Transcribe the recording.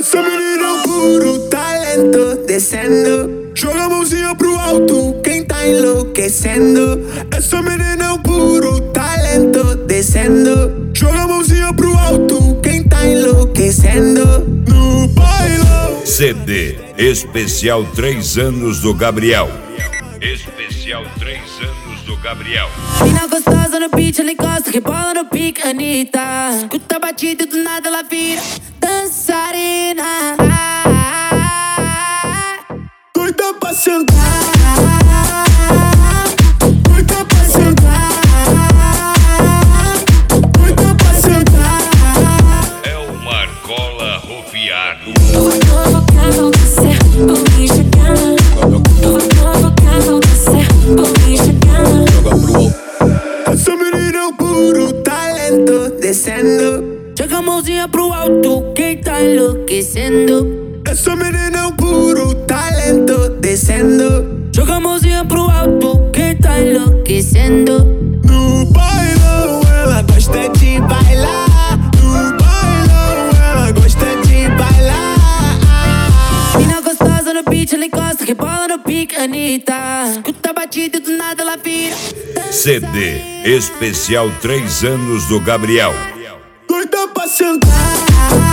Essa menina é um puro talento, descendo. Joga a mãozinha pro alto, quem tá enlouquecendo. Essa menina é um puro talento, descendo. Joga a mãozinha pro alto, quem tá enlouquecendo. No bailão. CD Especial 3 anos do Gabriel. Especial 3 anos do Gabriel. Mina gostosa no beat, ela encosta, rebola no pique, Anitta. Escuta a batida e do nada ela vira dançarina. Doida pra sentar, doida pra sentar, doida pra sentar. É o Marcola Rufiano. Provocavam você, por me chegando. Provocavam você, por me chegando. Essa menina é um puro talento, descendo. Joga a mãozinha pro alto, quem tá enlouquecendo. Essa menina é um puro talento, descendo. Joga a mãozinha pro alto, quem tá enlouquecendo. No bailão ela gosta de bailar. No bailão ela gosta de bailar. Mina gostosa no beat, ela encosta, rebola no pique, Anitta. Escuta a batida e do nada ela vira CD Especial 3 anos do Gabriel. Doida pra sentar,